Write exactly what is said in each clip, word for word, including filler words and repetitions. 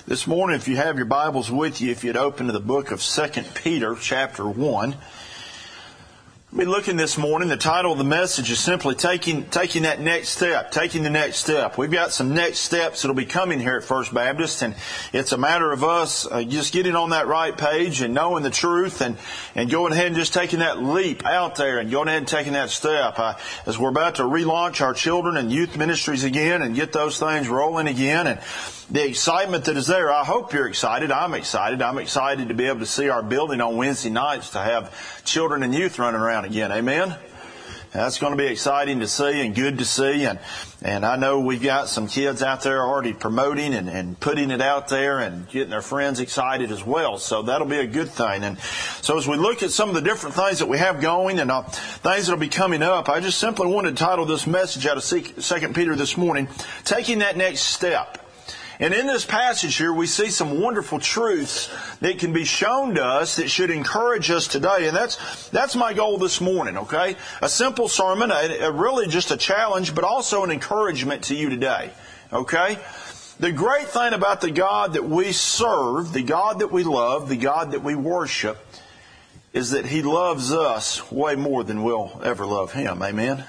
This morning, if you have your Bibles with you, if you'd open to the book of Second Peter, chapter one. We'll be looking this morning, the title of the message is simply taking taking that next step, taking the next step. We've got some next steps that'll be coming here at First Baptist, and it's a matter of us uh, just getting on that right page and knowing the truth and, and going ahead and just taking that leap out there and going ahead and taking that step. Uh, as we're about to relaunch our children and youth ministries again and get those things rolling again, and the excitement that is there, I hope you're excited. I'm excited. I'm excited to be able to see our building on Wednesday nights to have children and youth running around again. Amen? That's going to be exciting to see and good to see. And, and I know we've got some kids out there already promoting and, and putting it out there and getting their friends excited as well. So that'll be a good thing. And so as we look at some of the different things that we have going and uh, things that'll be coming up, I just simply wanted to title this message out of Second Peter this morning, Taking That Next Step. And in this passage here, we see some wonderful truths that can be shown to us that should encourage us today. And that's that's my goal this morning, okay? A simple sermon, a, a really just a challenge, but also an encouragement to you today, okay? The great thing about the God that we serve, the God that we love, the God that we worship, is that He loves us way more than we'll ever love Him, amen?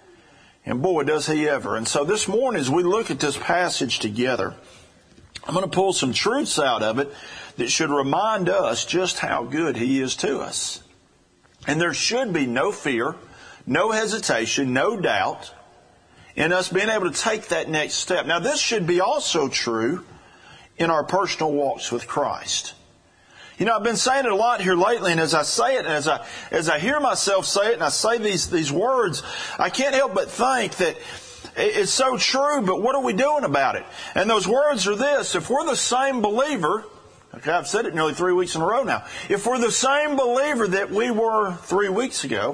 And boy, does He ever. And so this morning, as we look at this passage together, I'm going to pull some truths out of it that should remind us just how good He is to us. And there should be no fear, no hesitation, no doubt in us being able to take that next step. Now, this should be also true in our personal walks with Christ. You know, I've been saying it a lot here lately, and as I say it, and as I as I hear myself say it, and I say these these words, I can't help but think that it's so true, but what are we doing about it? And those words are this: if we're the same believer, okay, I've said it nearly three weeks in a row now, if we're the same believer that we were three weeks ago,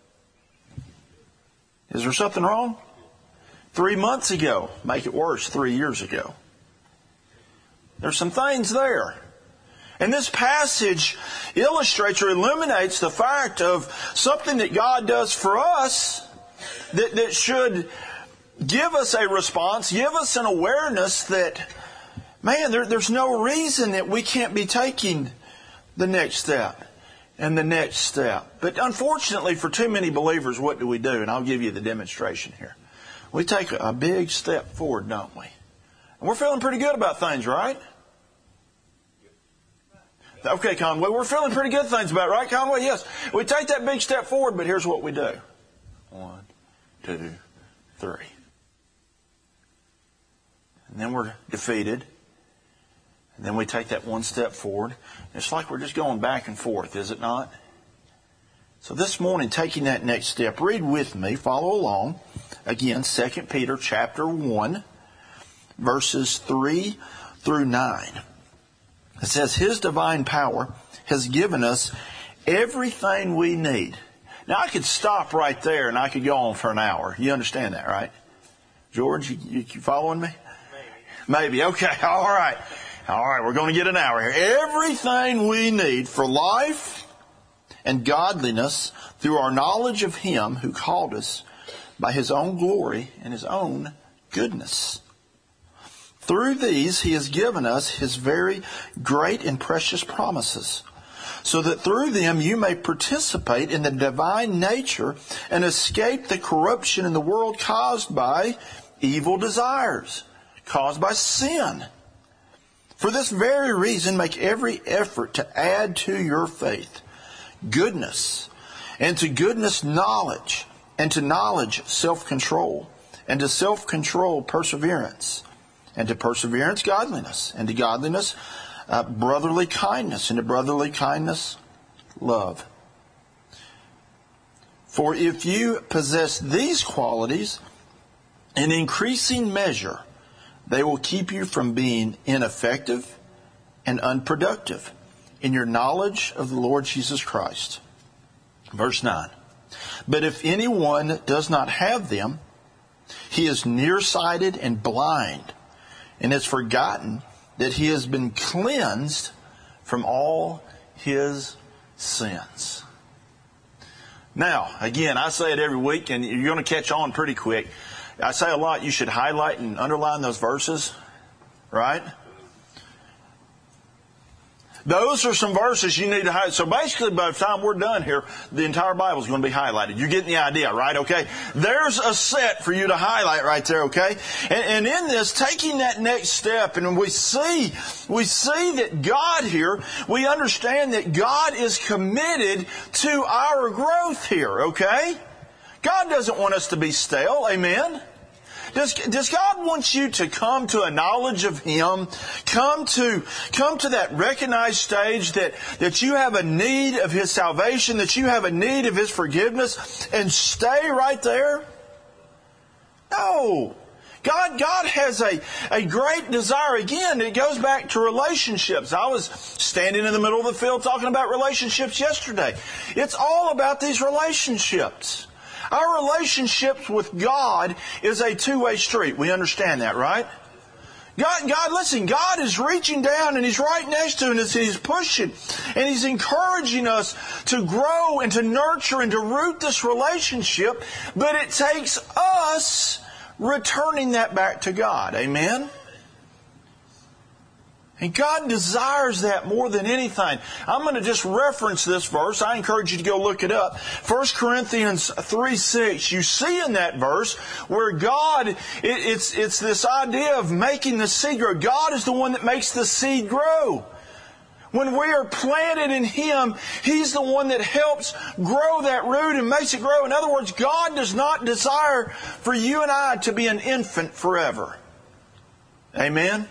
is there something wrong? Three months ago, make it worse, three years ago. There's some things there. And this passage illustrates or illuminates the fact of something that God does for us that, that should give us a response, give us an awareness that, man, there, there's no reason that we can't be taking the next step and the next step. But unfortunately for too many believers, what do we do? And I'll give you the demonstration here. We take a big step forward, don't we? And we're feeling pretty good about things, right? Okay, Conway, we're feeling pretty good things about it, right, Conway? Yes. We take that big step forward, but here's what we do. One, two, three. And then we're defeated. And then we take that one step forward. It's like we're just going back and forth, is it not? So this morning, taking that next step, read with me, follow along. Again, Second Peter chapter one, verses three through nine. It says, His divine power has given us everything we need. Now, I could stop right there and I could go on for an hour. You understand that, right? George, you, you following me? Maybe. Maybe. Okay. All right. All right. We're going to get an hour here. Everything we need for life and godliness through our knowledge of Him who called us by His own glory and His own goodness. Through these, He has given us His very great and precious promises, so that through them you may participate in the divine nature and escape the corruption in the world caused by evil desires, caused by sin. For this very reason, make every effort to add to your faith goodness, and to goodness knowledge, and to knowledge self-control, and to self-control perseverance, and to perseverance, godliness. And to godliness, uh, brotherly kindness. And to brotherly kindness, love. For if you possess these qualities in increasing measure, they will keep you from being ineffective and unproductive in your knowledge of the Lord Jesus Christ. Verse nine. But if anyone does not have them, he is nearsighted and blind, and has forgotten that he has been cleansed from all his sins. Now, again, I say it every week, and you're going to catch on pretty quick. I say a lot, you should highlight and underline those verses, right? Those are some verses you need to highlight. So basically, by the time we're done here, the entire Bible is going to be highlighted. You're getting the idea, right? Okay? There's a set for you to highlight right there, okay? And, and in this, taking that next step, and we see, we see that God here, we understand that God is committed to our growth here, okay? God doesn't want us to be stale, amen? Does, does God want you to come to a knowledge of Him? Come to, come to that recognized stage that, that you have a need of His salvation, that you have a need of His forgiveness, and stay right there? No. God, God has a, a great desire. Again, it goes back to relationships. I was standing in the middle of the field talking about relationships yesterday. It's all about these relationships. Our relationships with God is a two-way street. We understand that, right? God, God, listen, God is reaching down and He's right next to us and He's pushing and He's encouraging us to grow and to nurture and to root this relationship, but it takes us returning that back to God. Amen? And God desires that more than anything. I'm going to just reference this verse. I encourage you to go look it up. First Corinthians three six. You see in that verse where God, it, it's, it's this idea of making the seed grow. God is the one that makes the seed grow. When we are planted in Him, He's the one that helps grow that root and makes it grow. In other words, God does not desire for you and I to be an infant forever. Amen?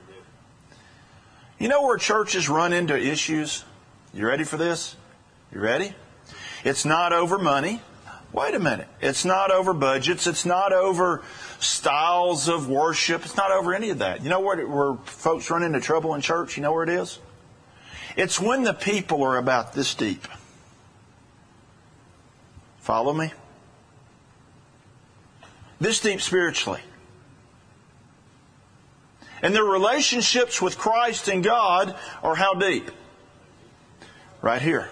You know where churches run into issues? You ready for this? You ready? It's not over money. Wait a minute. It's not over budgets. It's not over styles of worship. It's not over any of that. You know where, where folks run into trouble in church? You know where it is? It's when the people are about this deep. Follow me? This deep spiritually. And their relationships with Christ and God are how deep? Right here.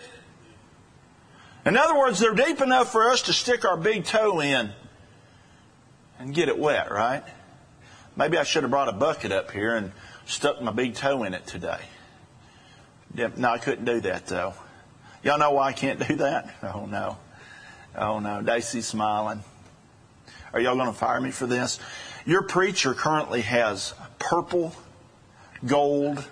In other words, they're deep enough for us to stick our big toe in and get it wet, right? Maybe I should have brought a bucket up here and stuck my big toe in it today. No, I couldn't do that, though. Y'all know why I can't do that? Oh, no. Oh, no. Daisy's smiling. Are y'all going to fire me for this? Your preacher currently has purple, gold,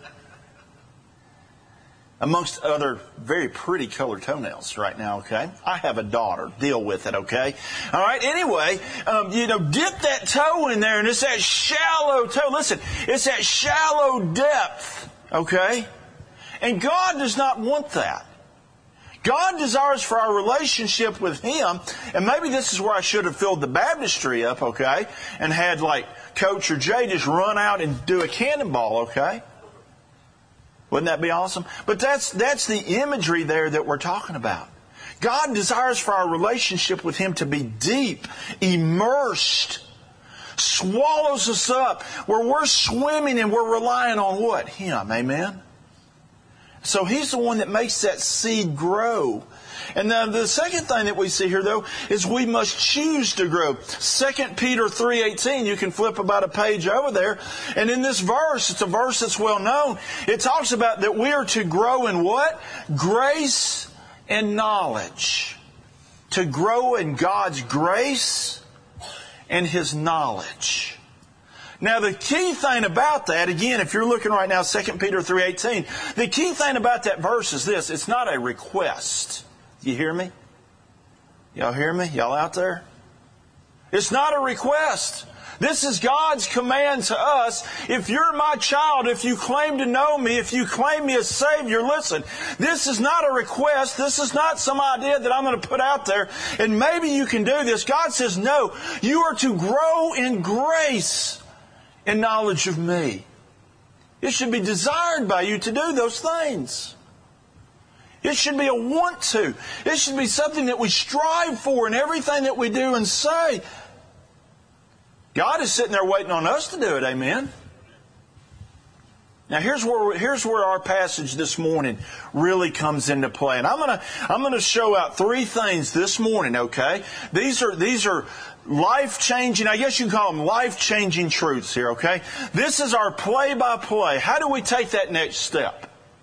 amongst other very pretty colored toenails right now, okay? I have a daughter. Deal with it, okay? All right, anyway, um, you know, dip that toe in there, and it's that shallow toe. Listen, it's that shallow depth, okay? And God does not want that. God desires for our relationship with Him, and maybe this is where I should have filled the baptistry up, okay, and had like Coach or Jay just run out and do a cannonball, okay? Wouldn't that be awesome? But that's that's the imagery there that we're talking about. God desires for our relationship with Him to be deep, immersed, swallows us up, where we're swimming and we're relying on what? Him, amen? So He's the one that makes that seed grow. And now the second thing that we see here, though, is we must choose to grow. Second Peter three eighteen, you can flip about a page over there. And in this verse, it's a verse that's well known. It talks about that we are to grow in what? Grace and knowledge. To grow in God's grace and His knowledge. Now, the key thing about that, again, if you're looking right now, Second Peter three eighteen, the key thing about that verse is this. It's not a request. You hear me? Y'all hear me? Y'all out there? It's not a request. This is God's command to us. If you're my child, if you claim to know me, if you claim me as Savior, listen, this is not a request. This is not some idea that I'm going to put out there, and maybe you can do this. God says, no, you are to grow in grace and knowledge of me. It should be desired by you to do those things. It should be a want to. It should be something that we strive for in everything that we do and say. God is sitting there waiting on us to do it, amen? Now here's where here's where our passage this morning really comes into play, and I'm gonna I'm gonna show out three things this morning. Okay, these are these are life changing. I guess you can call them life changing truths here. Okay, this is our play by play. How do we take that next step?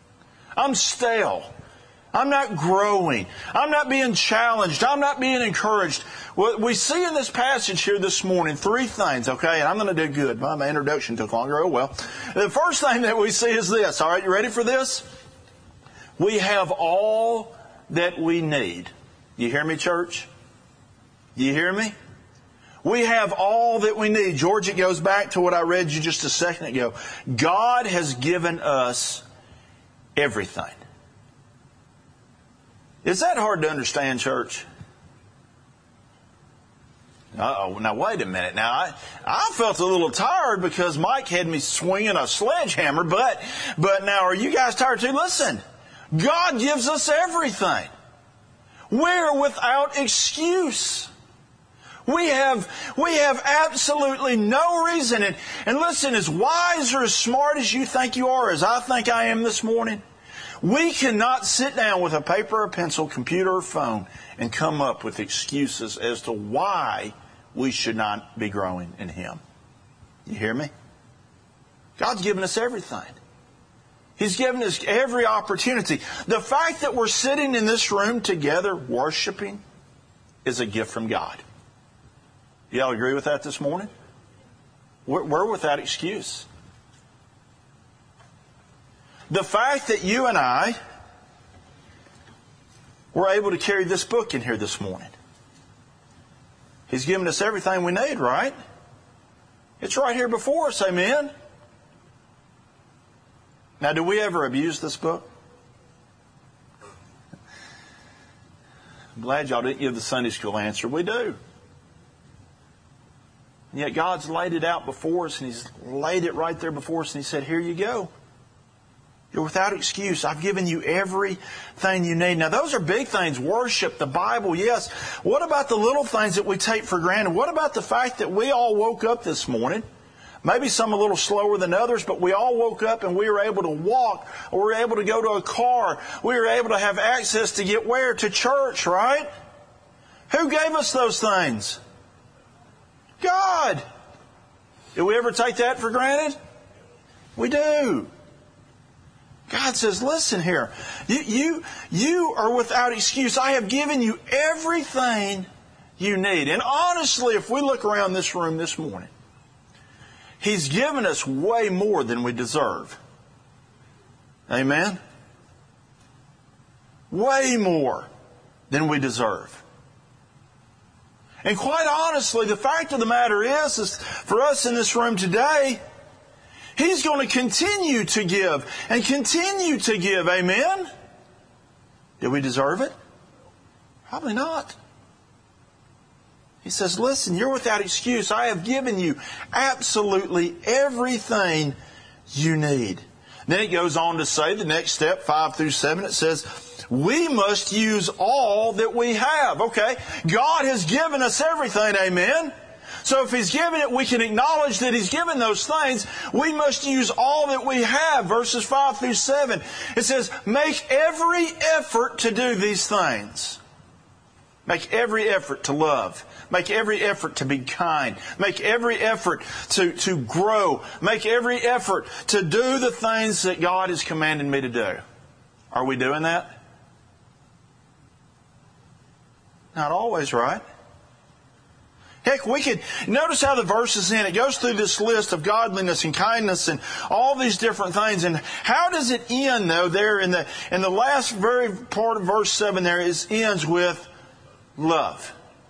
I'm stale. I'm not growing. I'm not being challenged. I'm not being encouraged. What we see in this passage here this morning, three things, okay? And I'm going to do good. My, my introduction took longer. Oh, well. The first thing that we see is this. All right, you ready for this? We have all that we need. You hear me, church? You hear me? We have all that we need. George, it goes back to what I read you just a second ago. God has given us everything. Is that hard to understand, church? Uh-oh, now wait a minute. Now, I, I felt a little tired because Mike had me swinging a sledgehammer, but, but now are you guys tired too? Listen, God gives us everything. We're without excuse. We have, we have absolutely no reason. And, and listen, as wise or as smart as you think you are, as I think I am this morning, we cannot sit down with a paper or pencil, computer or phone, and come up with excuses as to why we should not be growing in Him. You hear me? God's given us everything. He's given us every opportunity. The fact that we're sitting in this room together worshiping is a gift from God. Y'all agree with that this morning? We're, we're without excuse. The fact that you and I were able to carry this book in here this morning. He's given us everything we need, right? It's right here before us, amen? Now, do we ever abuse this book? I'm glad y'all didn't give the Sunday school answer. We do. And yet God's laid it out before us, and He's laid it right there before us, and He said, here you go. You're without excuse. I've given you everything you need. Now, those are big things. Worship, the Bible, yes. What about the little things that we take for granted? What about the fact that we all woke up this morning? Maybe some a little slower than others, but we all woke up and we were able to walk, or we were able to go to a car. We were able to have access to get where? To church, right? Who gave us those things? God. Do we ever take that for granted? We do. God says, listen here, you, you, you are without excuse. I have given you everything you need. And honestly, if we look around this room this morning, He's given us way more than we deserve. Amen? Way more than we deserve. And quite honestly, the fact of the matter is, is for us in this room today, He's going to continue to give and continue to give. Amen? Did we deserve it? Probably not. He says, listen, you're without excuse. I have given you absolutely everything you need. Then it goes on to say, the next step, five through seven, it says, we must use all that we have. Okay, God has given us everything. Amen? So if He's given it, we can acknowledge that He's given those things. We must use all that we have. Verses five through seven. It says, make every effort to do these things. Make every effort to love. Make every effort to be kind. Make every effort to, to grow. Make every effort to do the things that God has commanded me to do. Are we doing that? Not always, right? Heck, we could notice how the verse is in. It goes through this list of godliness and kindness and all these different things. And how does it end, though? There in the in the last very part of verse seven, there is ends with love.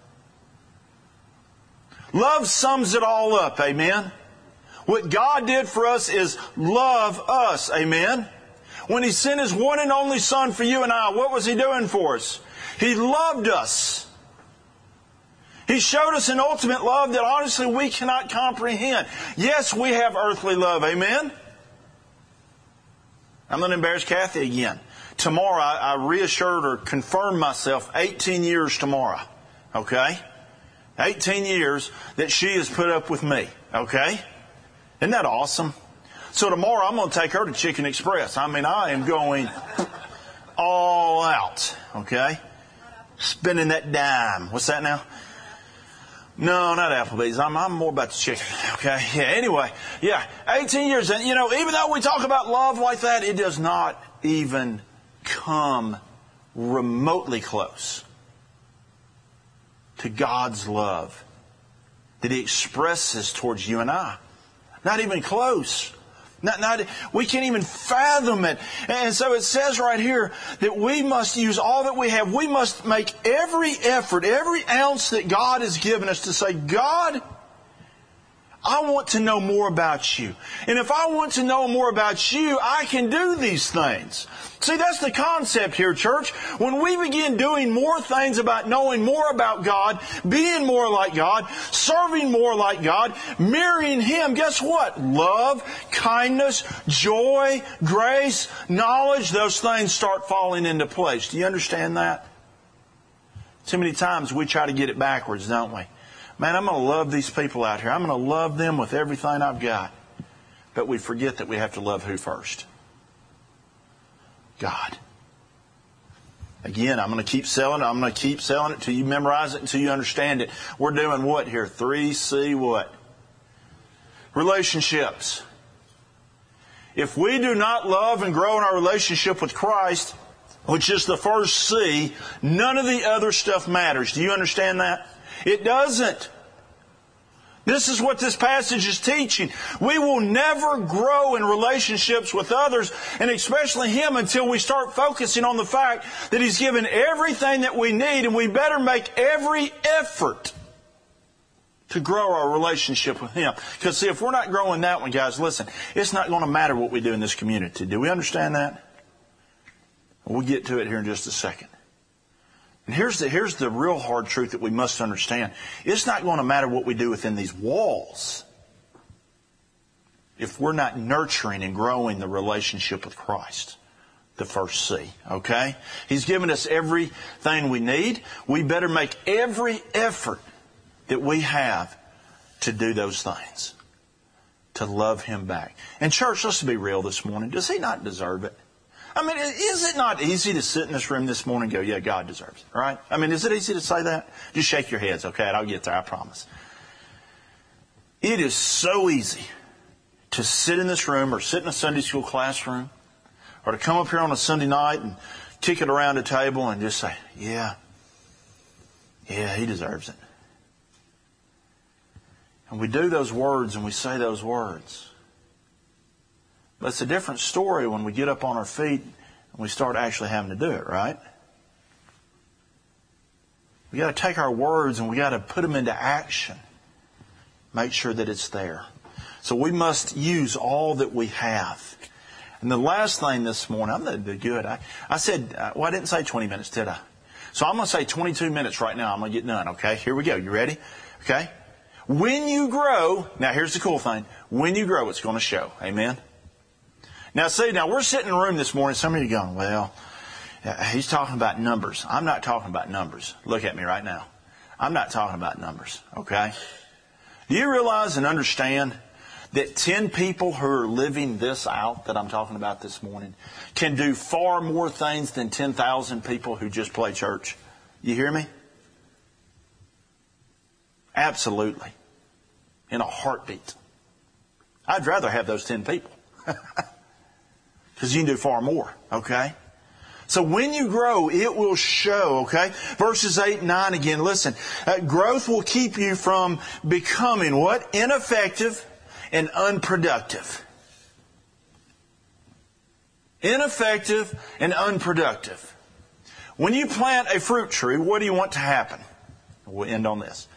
Love sums it all up. Amen. What God did for us is love us. Amen. When He sent His one and only Son for you and I, what was He doing for us? He loved us. He showed us an ultimate love that honestly we cannot comprehend. Yes, we have earthly love. Amen? I'm going to embarrass Kathy again. Tomorrow, I, I reassured or confirmed myself eighteen years tomorrow. Okay? eighteen years that she has put up with me. Okay? Isn't that awesome? So tomorrow I'm going to take her to Chicken Express. I mean, I am going all out. Okay? Spending that dime. What's that now? No, not Applebee's. I'm, I'm more about the chicken. Okay. Yeah. Anyway. Yeah. eighteen years. And, you know, even though we talk about love like that, it does not even come remotely close to God's love that He expresses towards you and I. Not even close. Not, not, we can't even fathom it. And so it says right here that we must use all that we have. We must make every effort, every ounce that God has given us to say, God, I want to know more about you. And if I want to know more about you, I can do these things. See, that's the concept here, church. When we begin doing more things about knowing more about God, being more like God, serving more like God, mirroring Him, guess what? Love, kindness, joy, grace, knowledge, those things start falling into place. Do you understand that? Too many times we try to get it backwards, don't we? Man, I'm going to love these people out here. I'm going to love them with everything I've got. But we forget that we have to love who first? God. Again, I'm going to keep selling it. I'm going to keep selling it till you memorize it, until you understand it. We're doing what here? three C what? Relationships. If we do not love and grow in our relationship with Christ, which is the first C, none of the other stuff matters. Do you understand that? It doesn't. This is what this passage is teaching. We will never grow in relationships with others, and especially Him, until we start focusing on the fact that He's given everything that we need, and we better make every effort to grow our relationship with Him. Because see, if we're not growing that one, guys, listen, it's not going to matter what we do in this community. Do we understand that? We'll get to it here in just a second. And here's the, here's the real hard truth that we must understand. It's not going to matter what we do within these walls if we're not nurturing and growing the relationship with Christ. The first C, okay? He's given us everything we need. We better make every effort that we have to do those things, to love Him back. And church, let's be real this morning. Does He not deserve it? I mean, is it not easy to sit in this room this morning and go, yeah, God deserves it, right? I mean, is it easy to say that? Just shake your heads, okay? And I'll get there, I promise. It is so easy to sit in this room or sit in a Sunday school classroom or to come up here on a Sunday night and kick it around a table and just say, yeah, yeah, He deserves it. And we do those words and we say those words. But it's a different story when we get up on our feet and we start actually having to do it, right? We got to take our words and we got to put them into action. Make sure that it's there. So we must use all that we have. And the last thing this morning, I'm going to do good. I, I said, uh, well, I didn't say twenty minutes, did I? So I'm going to say twenty-two minutes right now. I'm going to get done, okay? Here we go. You ready? Okay? When you grow, now here's the cool thing. When you grow, it's going to show. Amen? Now, see, now we're sitting in a room this morning. Some of you are going, well, he's talking about numbers. I'm not talking about numbers. Look at me right now. I'm not talking about numbers, okay? Do you realize and understand that ten people who are living this out that I'm talking about this morning can do far more things than ten thousand people who just play church? You hear me? Absolutely. In a heartbeat. I'd rather have those ten people. Because you can do far more, okay? So when you grow, it will show, okay? Verses eight and nine again, listen. Uh, growth will keep you from becoming what? Ineffective and unproductive. Ineffective and unproductive. When you plant a fruit tree, what do you want to happen? We'll end on this.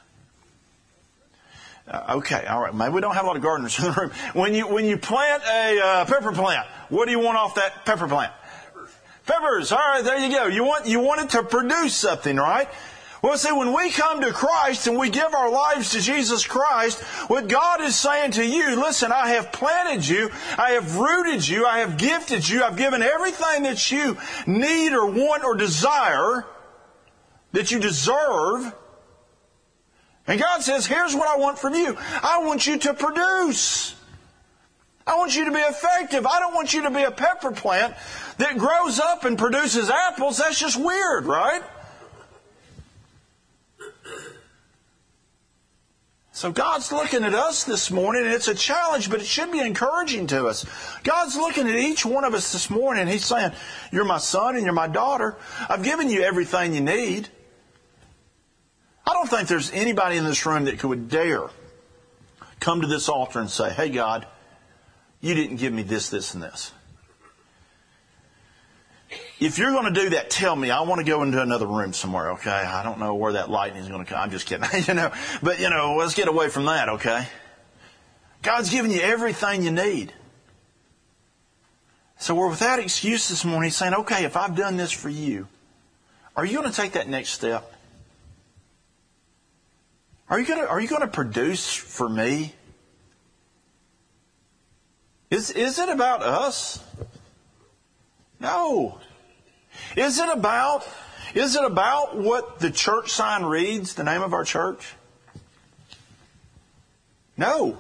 Uh, okay, all right. Maybe we don't have a lot of gardeners in the room. When you when you plant a uh, pepper plant, what do you want off that pepper plant? Peppers. Peppers. All right, there you go. You want you want it to produce something, right? Well, see, when we come to Christ and we give our lives to Jesus Christ, what God is saying to you, listen, I have planted you, I have rooted you, I have gifted you, I've given everything that you need or want or desire, that you deserve. And God says, here's what I want from you. I want you to produce. I want you to be effective. I don't want you to be a pepper plant that grows up and produces apples. That's just weird, right? So God's looking at us this morning, and it's a challenge, but it should be encouraging to us. God's looking at each one of us this morning, and He's saying, you're my son and you're my daughter. I've given you everything you need. I don't think there's anybody in this room that could dare come to this altar and say, hey, God, you didn't give me this, this, and this. If you're going to do that, tell me. I want to go into another room somewhere, okay? I don't know where that lightning is going to come. I'm just kidding. you know, But, you know, let's get away from that, okay? God's given you everything you need. So we're without excuse this morning. He's saying, okay, if I've done this for you, are you going to take that next step? Are you going to, are you going to produce for me? Is, is it about us? No. Is it about, is it about what the church sign reads, the name of our church? No.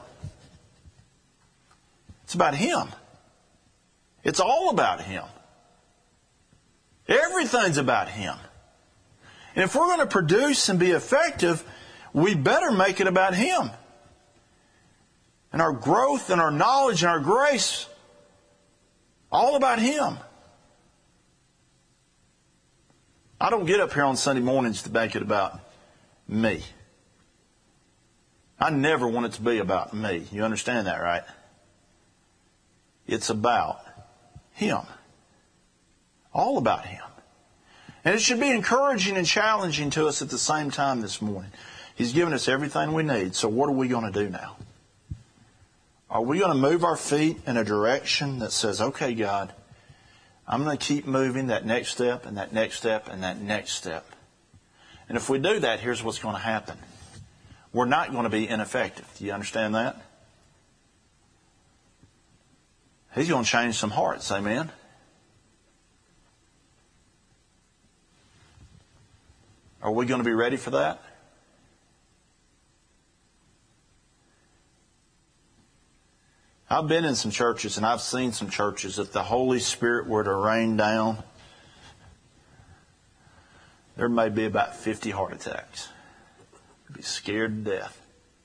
It's about Him. It's all about Him. Everything's about Him. And if we're going to produce and be effective, we better make it about Him. And our growth and our knowledge and our grace, all about Him. I don't get up here on Sunday mornings to make it about me. I never want it to be about me. You understand that, right? It's about Him. All about Him. And it should be encouraging and challenging to us at the same time this morning. He's given us everything we need, so what are we going to do now? Are we going to move our feet in a direction that says, okay, God, I'm going to keep moving that next step and that next step and that next step. And if we do that, here's what's going to happen. We're not going to be ineffective. Do you understand that? He's going to change some hearts. Amen? Are we going to be ready for that? I've been in some churches and I've seen some churches, if the Holy Spirit were to rain down, there may be about fifty heart attacks. You'd be scared to death.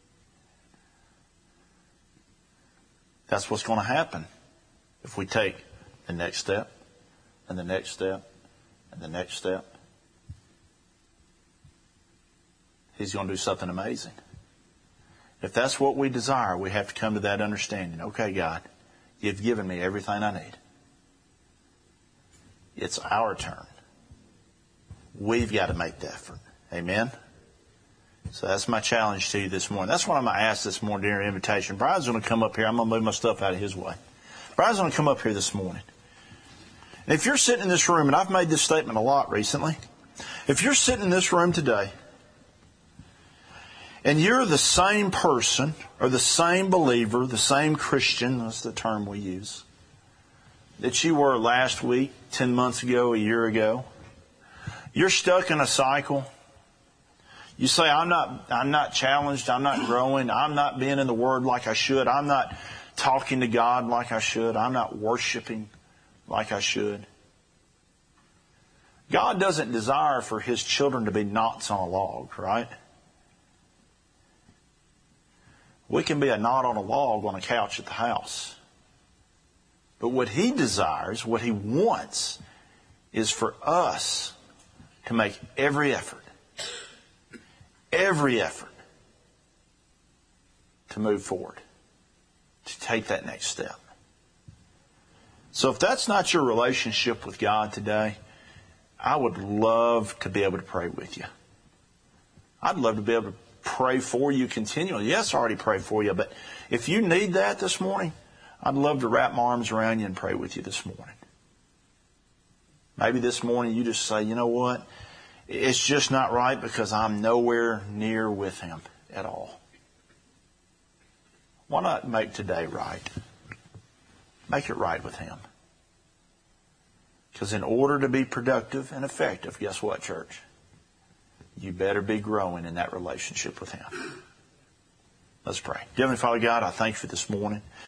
That's what's going to happen if we take the next step and the next step and the next step. He's going to do something amazing. If that's what we desire, we have to come to that understanding. Okay, God, you've given me everything I need. It's our turn. We've got to make the effort. Amen? So that's my challenge to you this morning. That's what I'm going to ask this morning during invitation. Brian's going to come up here. I'm going to move my stuff out of his way. Brian's going to come up here this morning. And if you're sitting in this room, and I've made this statement a lot recently, if you're sitting in this room today, and you're the same person, or the same believer, the same Christian, that's the term we use, that you were last week, ten months ago, a year ago. You're stuck in a cycle. You say, I'm not, I'm not challenged, I'm not growing, I'm not being in the Word like I should, I'm not talking to God like I should, I'm not worshiping like I should. God doesn't desire for His children to be knots on a log, right? We can be a knot on a log on a couch at the house. But what He desires, what He wants, is for us to make every effort, every effort to move forward, to take that next step. So if that's not your relationship with God today, I would love to be able to pray with you. I'd love to be able to pray for you continually. Yes, I already prayed for you, but if you need that this morning, I'd love to wrap my arms around you and pray with you this morning. Maybe this morning you just say, you know what? It's just not right because I'm nowhere near with Him at all. Why not make today right? Make it right with Him. Because in order to be productive and effective, guess what, church? You better be growing in that relationship with Him. Let's pray. Dear Heavenly Father God, I thank you for this morning.